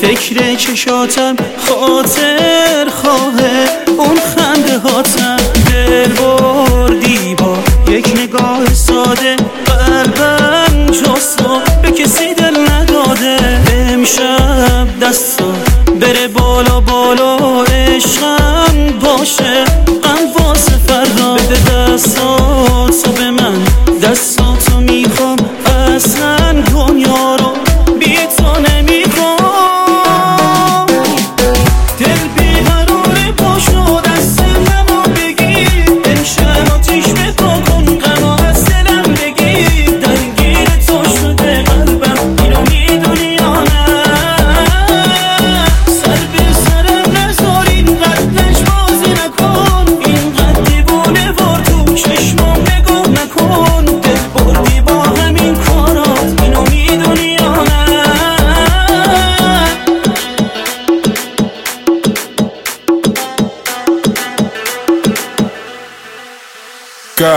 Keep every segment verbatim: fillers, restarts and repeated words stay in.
فکر چشاتم خاطر خواهه اون خنده هاتم. دل بردی با یک نگاه ساده، قلبم جستو به کسی دل نداده. امشب دستا بره بالا بالا، عشقم باشه غم واسه فردا. بده دستاتو به من، دستاتو میخوام، اصلا دنیا رو بی تو نمیخوام. دل بیقراره پاشو دست منو بگیر، امشب آتیش بپا کن غمو از دلم بگیر. درگیر تو شده قلبم اینو میدونی یا نه؟ سر به سرم نذار اینقدر لجبازی نکن، اینقدر دیوونه وار تو چشمام نگاه نکن. دل بردی با همین کارات اینو میدونی یا نه؟ Go.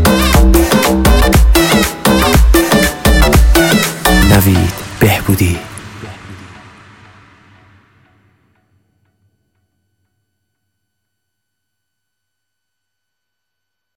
نوید بهبودی.